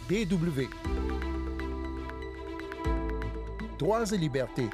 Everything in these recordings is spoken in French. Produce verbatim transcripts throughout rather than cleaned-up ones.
B W. Droits et libertés.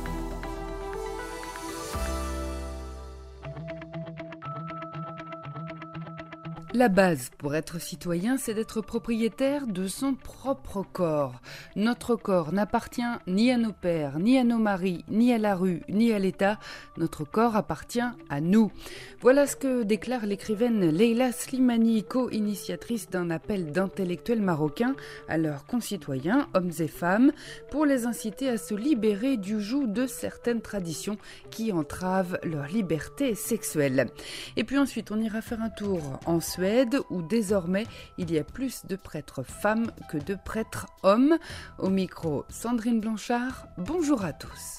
La base pour être citoyen, c'est d'être propriétaire de son propre corps. Notre corps n'appartient ni à nos pères, ni à nos maris, ni à la rue, ni à l'État. Notre corps appartient à nous. Voilà ce que déclare l'écrivaine Leila Slimani, co-initiatrice d'un appel d'intellectuels marocains à leurs concitoyens, hommes et femmes, pour les inciter à se libérer du joug de certaines traditions qui entravent leur liberté sexuelle. Et puis ensuite, on ira faire un tour en Suède, où désormais il y a plus de prêtres femmes que de prêtres hommes. Au micro, Sandrine Blanchard, bonjour à tous.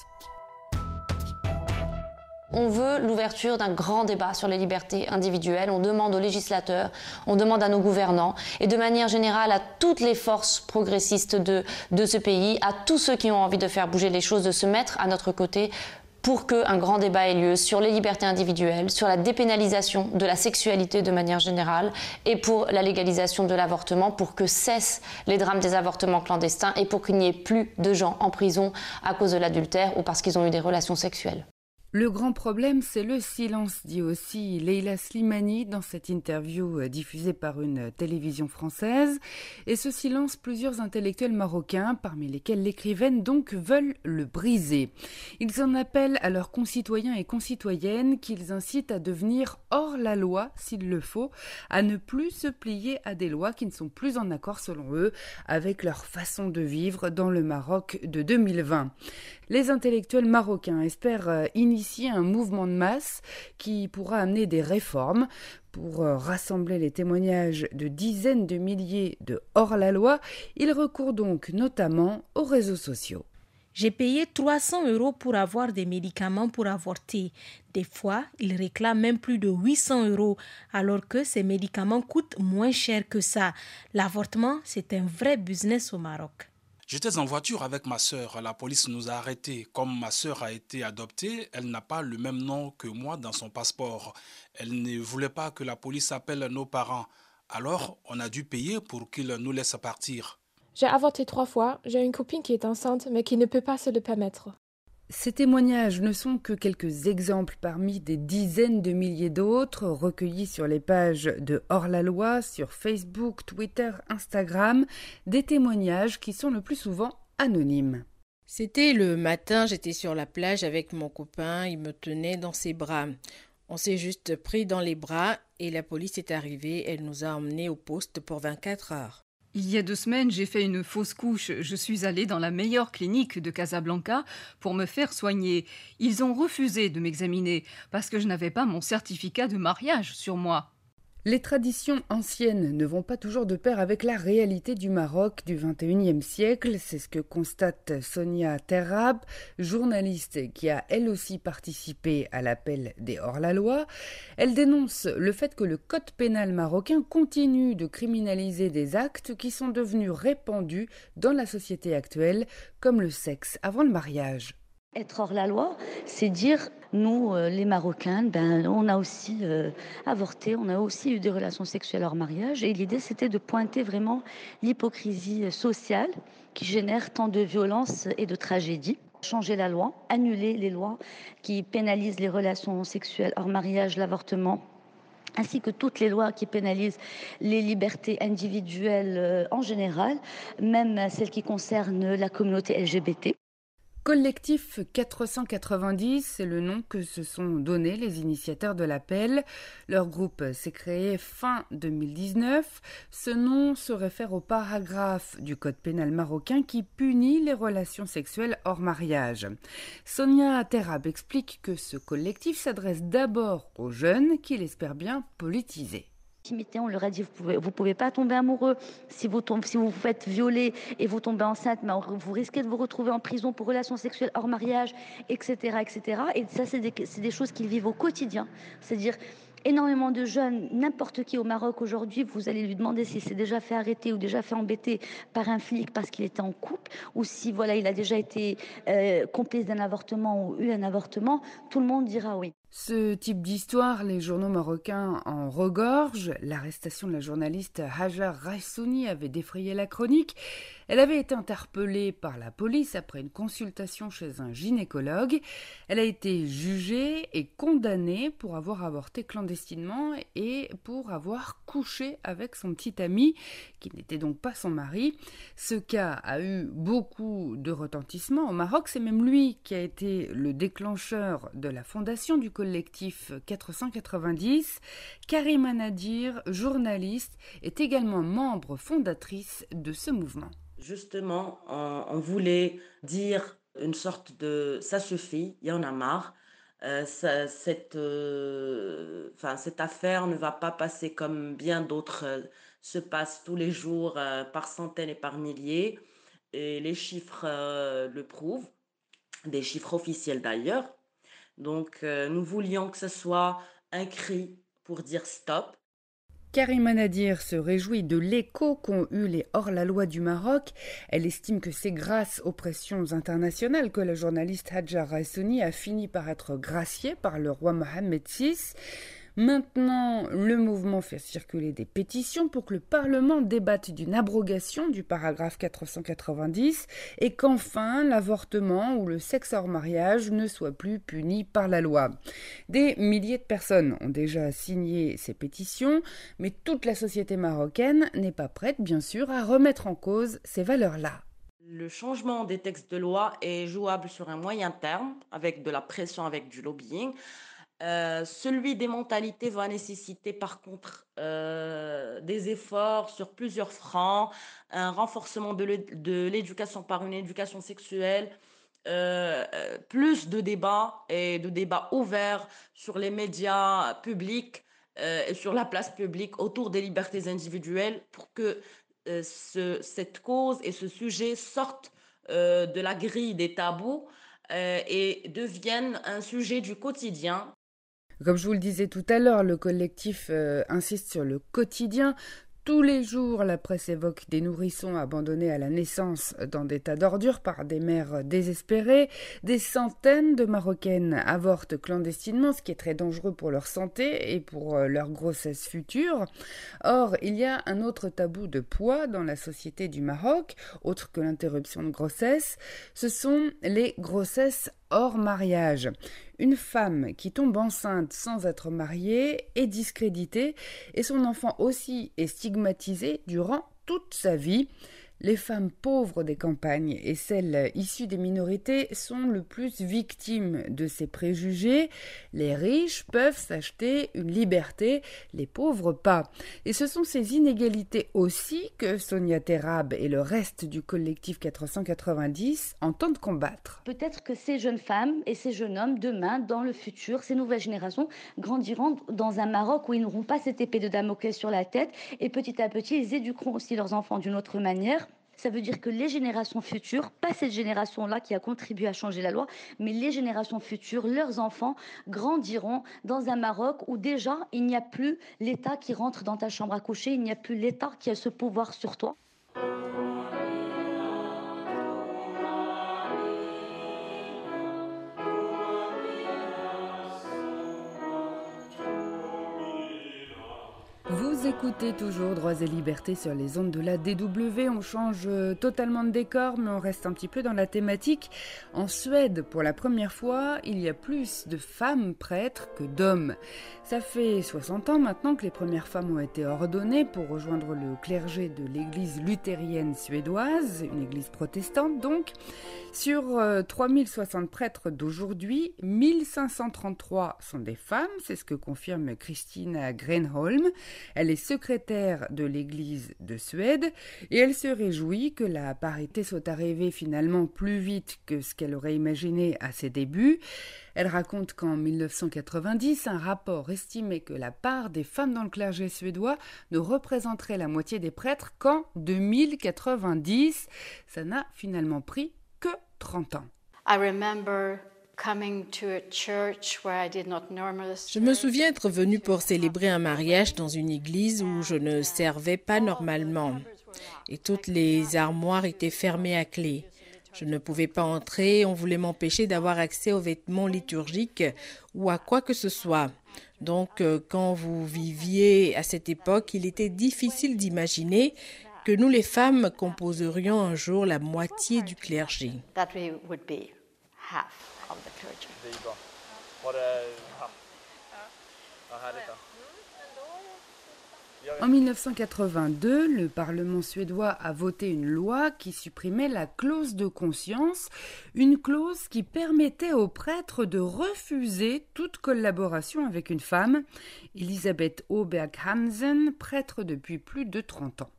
On veut l'ouverture d'un grand débat sur les libertés individuelles. On demande aux législateurs, on demande à nos gouvernants et de manière générale à toutes les forces progressistes de, de ce pays, à tous ceux qui ont envie de faire bouger les choses, de se mettre à notre côté pour qu'un grand débat ait lieu sur les libertés individuelles, sur la dépénalisation de la sexualité de manière générale et pour la légalisation de l'avortement, pour que cessent les drames des avortements clandestins et pour qu'il n'y ait plus de gens en prison à cause de l'adultère ou parce qu'ils ont eu des relations sexuelles. Le grand problème, c'est le silence, dit aussi Leila Slimani dans cette interview diffusée par une télévision française. Et ce silence, plusieurs intellectuels marocains, parmi lesquels l'écrivaine donc, veulent le briser. Ils en appellent à leurs concitoyens et concitoyennes qu'ils incitent à devenir hors la loi, s'il le faut, à ne plus se plier à des lois qui ne sont plus en accord, selon eux, avec leur façon de vivre dans le Maroc de deux mille vingt. Les intellectuels marocains espèrent initier un mouvement de masse qui pourra amener des réformes. Pour rassembler les témoignages de dizaines de milliers de hors-la-loi, ils recourent donc notamment aux réseaux sociaux. J'ai payé trois cents euros pour avoir des médicaments pour avorter. Des fois, ils réclament même plus de huit cents euros, alors que ces médicaments coûtent moins cher que ça. L'avortement, c'est un vrai business au Maroc. J'étais en voiture avec ma sœur. La police nous a arrêtés. Comme ma sœur a été adoptée, elle n'a pas le même nom que moi dans son passeport. Elle ne voulait pas que la police appelle nos parents. Alors, on a dû payer pour qu'ils nous laissent partir. J'ai avorté trois fois. J'ai une copine qui est enceinte, mais qui ne peut pas se le permettre. Ces témoignages ne sont que quelques exemples parmi des dizaines de milliers d'autres recueillis sur les pages de Hors-la-Loi, sur Facebook, Twitter, Instagram, des témoignages qui sont le plus souvent anonymes. C'était le matin, j'étais sur la plage avec mon copain, il me tenait dans ses bras. On s'est juste pris dans les bras et la police est arrivée, elle nous a emmenés au poste pour vingt-quatre heures. Il y a deux semaines, j'ai fait une fausse couche. Je suis allée dans la meilleure clinique de Casablanca pour me faire soigner. Ils ont refusé de m'examiner parce que je n'avais pas mon certificat de mariage sur moi. Les traditions anciennes ne vont pas toujours de pair avec la réalité du Maroc du vingt et unième siècle. C'est ce que constate Sonia Terrab, journaliste qui a elle aussi participé à l'appel des hors-la-loi. Elle dénonce le fait que le code pénal marocain continue de criminaliser des actes qui sont devenus répandus dans la société actuelle, comme le sexe avant le mariage. Être hors la loi, c'est dire, nous, euh, les Marocains, ben, on a aussi euh, avorté, on a aussi eu des relations sexuelles hors mariage. Et l'idée, c'était de pointer vraiment l'hypocrisie sociale qui génère tant de violence et de tragédie. Changer la loi, annuler les lois qui pénalisent les relations sexuelles hors mariage, l'avortement, ainsi que toutes les lois qui pénalisent les libertés individuelles euh, en général, même celles qui concernent la communauté L G B T. Collectif quatre cent quatre-vingt-dix, c'est le nom que se sont donnés les initiateurs de l'appel. Leur groupe s'est créé fin deux mille dix-neuf. Ce nom se réfère au paragraphe du code pénal marocain qui punit les relations sexuelles hors mariage. Sonia Terrab explique que ce collectif s'adresse d'abord aux jeunes qu'il espère bien politiser. On leur a dit, vous pouvez, vous pouvez pas tomber amoureux. Si vous, tombez, si vous vous faites violer et vous tombez enceinte, mais vous risquez de vous retrouver en prison pour relations sexuelles hors mariage, et cetera, et cetera. Et ça, c'est des, c'est des choses qu'ils vivent au quotidien. C'est-à-dire, énormément de jeunes, n'importe qui au Maroc aujourd'hui, vous allez lui demander s'il s'est déjà fait arrêter ou déjà fait embêter par un flic parce qu'il était en couple, ou si voilà, il a déjà été euh, complice d'un avortement ou eu un avortement, tout le monde dira oui. Ce type d'histoire, les journaux marocains en regorgent. L'arrestation de la journaliste Hajar Raissouni avait défrayé la chronique. Elle avait été interpellée par la police après une consultation chez un gynécologue. Elle a été jugée et condamnée pour avoir avorté clandestinement et pour avoir couché avec son petit ami, qui n'était donc pas son mari. Ce cas a eu beaucoup de retentissement au Maroc. C'est même lui qui a été le déclencheur de la fondation du collectif quatre cent quatre-vingt-dix. Karima Nadir, journaliste, est également membre fondatrice de ce mouvement. Justement, on, on voulait dire une sorte de « ça suffit, il y en a marre euh, ». Cette, euh, enfin, cette affaire ne va pas passer comme bien d'autres euh, se passent tous les jours euh, par centaines et par milliers. Et les chiffres euh, le prouvent, des chiffres officiels d'ailleurs. Donc, euh, nous voulions que ce soit un cri pour dire stop. Karima Nadir se réjouit de l'écho qu'ont eu les hors-la-loi du Maroc. Elle estime que c'est grâce aux pressions internationales que la journaliste Hajar Raissouni a fini par être graciée par le roi Mohammed six. Maintenant, le mouvement fait circuler des pétitions pour que le Parlement débatte d'une abrogation du paragraphe quatre cent quatre-vingt-dix et qu'enfin l'avortement ou le sexe hors mariage ne soit plus puni par la loi. Des milliers de personnes ont déjà signé ces pétitions, mais toute la société marocaine n'est pas prête, bien sûr, à remettre en cause ces valeurs-là. Le changement des textes de loi est jouable sur un moyen terme, avec de la pression, avec du lobbying. Euh, celui des mentalités va nécessiter par contre euh, des efforts sur plusieurs fronts, un renforcement de l'éducation par une éducation sexuelle, euh, plus de débats et de débats ouverts sur les médias publics euh, et sur la place publique autour des libertés individuelles pour que euh, ce, cette cause et ce sujet sortent euh, de la grille des tabous euh, et deviennent un sujet du quotidien. Comme je vous le disais tout à l'heure, le collectif euh, insiste sur le quotidien. Tous les jours, la presse évoque des nourrissons abandonnés à la naissance dans des tas d'ordures par des mères désespérées. Des centaines de Marocaines avortent clandestinement, ce qui est très dangereux pour leur santé et pour leur grossesse future. Or, il y a un autre tabou de poids dans la société du Maroc, autre que l'interruption de grossesse. Ce sont les grossesses hors mariage. Une femme qui tombe enceinte sans être mariée est discréditée et son enfant aussi est stigmatisé durant toute sa vie. Les femmes pauvres des campagnes et celles issues des minorités sont le plus victimes de ces préjugés. Les riches peuvent s'acheter une liberté, les pauvres pas. Et ce sont ces inégalités aussi que Sonia Terrab et le reste du collectif quatre cent quatre-vingt-dix entendent combattre. Peut-être que ces jeunes femmes et ces jeunes hommes, demain, dans le futur, ces nouvelles générations grandiront dans un Maroc où ils n'auront pas cette épée de Damoclès sur la tête et petit à petit, ils éduqueront aussi leurs enfants d'une autre manière. Ça veut dire que les générations futures, pas cette génération-là qui a contribué à changer la loi, mais les générations futures, leurs enfants, grandiront dans un Maroc où déjà, il n'y a plus l'État qui rentre dans ta chambre à coucher, il n'y a plus l'État qui a ce pouvoir sur toi. Vous écoutez toujours Droits et Libertés sur les ondes de la D W. On change totalement de décor, mais on reste un petit peu dans la thématique. En Suède, pour la première fois, il y a plus de femmes prêtres que d'hommes. Ça fait soixante ans maintenant que les premières femmes ont été ordonnées pour rejoindre le clergé de l'église luthérienne suédoise, une église protestante donc. Sur euh, trois mille soixante prêtres d'aujourd'hui, mille cinq cent trente-trois sont des femmes, c'est ce que confirme Christina Grenholm. Elle est secrétaire de l'Église de Suède et elle se réjouit que la parité soit arrivée finalement plus vite que ce qu'elle aurait imaginé à ses débuts. Elle raconte qu'en mille neuf cent quatre-vingt-dix, un rapport estimait que la part des femmes dans le clergé suédois ne représenterait la moitié des prêtres qu'en deux mille quatre-vingt-dix. Ça n'a finalement pris que trente ans. I remember Je me souviens être venue pour célébrer un mariage dans une église où je ne servais pas normalement. Et toutes les armoires étaient fermées à clé. Je ne pouvais pas entrer, on voulait m'empêcher d'avoir accès aux vêtements liturgiques ou à quoi que ce soit. Donc, euh, quand vous viviez à cette époque, il était difficile d'imaginer que nous, les femmes, composerions un jour la moitié du clergé. En mille neuf cent quatre-vingt-deux, le Parlement suédois a voté une loi qui supprimait la clause de conscience, une clause qui permettait aux prêtres de refuser toute collaboration avec une femme. Elisabeth Åberg Hansen, prêtre depuis plus de trente ans.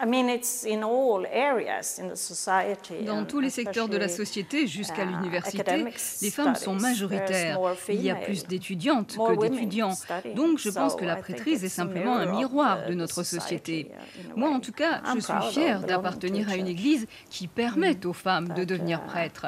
Dans tous les secteurs de la société, jusqu'à l'université, les femmes sont majoritaires. Il y a plus d'étudiantes que d'étudiants. Donc je pense que la prêtrise est simplement un miroir de notre société. Moi, en tout cas, je suis fière d'appartenir à une église qui permet aux femmes de devenir prêtres.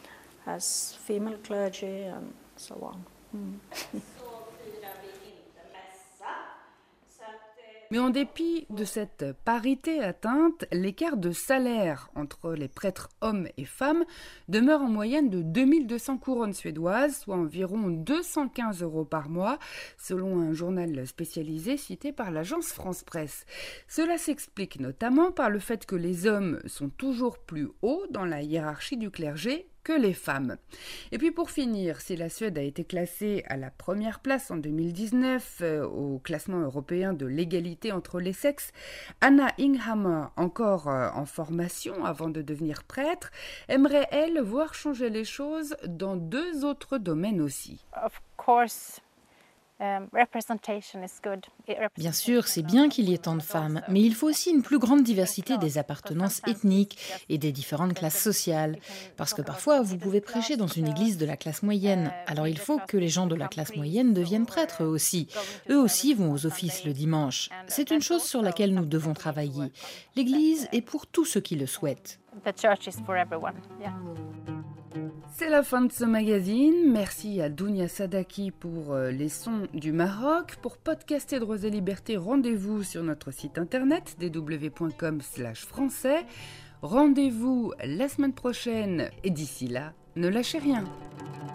Mais en dépit de cette parité atteinte, l'écart de salaire entre les prêtres hommes et femmes demeure en moyenne de deux mille deux cents couronnes suédoises, soit environ deux cent quinze euros par mois, selon un journal spécialisé cité par l'agence France Presse. Cela s'explique notamment par le fait que les hommes sont toujours plus hauts dans la hiérarchie du clergé que les femmes. Et puis pour finir, si la Suède a été classée à la première place en deux mille dix-neuf euh, au classement européen de l'égalité entre les sexes, Anna Inghammer, encore euh, en formation avant de devenir prêtre, aimerait, elle, voir changer les choses dans deux autres domaines aussi. Of course. Bien sûr, c'est bien qu'il y ait tant de femmes, mais il faut aussi une plus grande diversité des appartenances ethniques et des différentes classes sociales. Parce que parfois, vous pouvez prêcher dans une église de la classe moyenne. Alors il faut que les gens de la classe moyenne deviennent prêtres eux aussi. Eux aussi vont aux offices le dimanche. C'est une chose sur laquelle nous devons travailler. L'église est pour tous ceux qui le souhaitent. C'est la fin de ce magazine. Merci à Dounia Sadaki pour euh, les sons du Maroc. Pour podcaster Droits et Libertés, rendez-vous sur notre site internet d w point com slash français. Rendez-vous la semaine prochaine et d'ici là, ne lâchez rien.